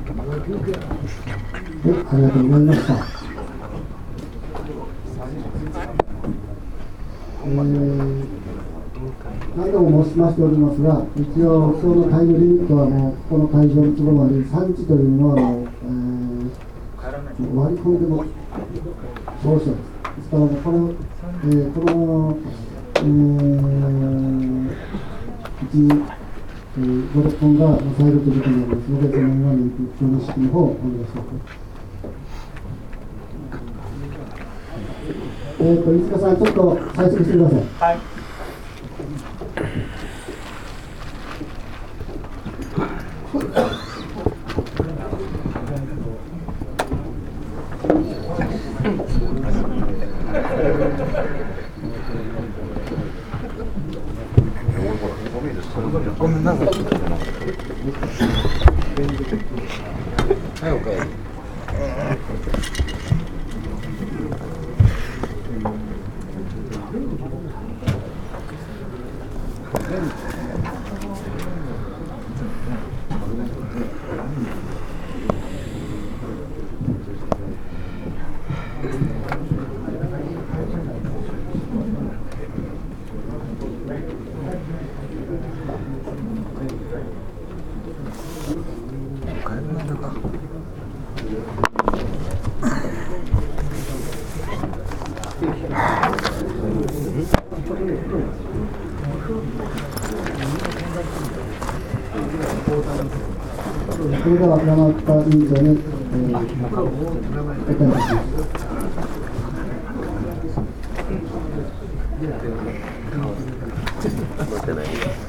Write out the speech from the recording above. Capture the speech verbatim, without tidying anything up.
ありがとうございました。えー、何度も申しましておりますが、一応、今日のタイムリミットはもう、この会場の都合までさんじというのはもう、えー、割り込んでも少々です。ですから、この、えー、この、えー、いち、えー、ご、ろっぷんが最後ということになりますので、そのように普通の式の方をお願いします。えーと、飯塚さん、ちょっと再生してください。はい。ごめんなさい。はい、おかえり。それでは山田委員長に、えー、お答えします。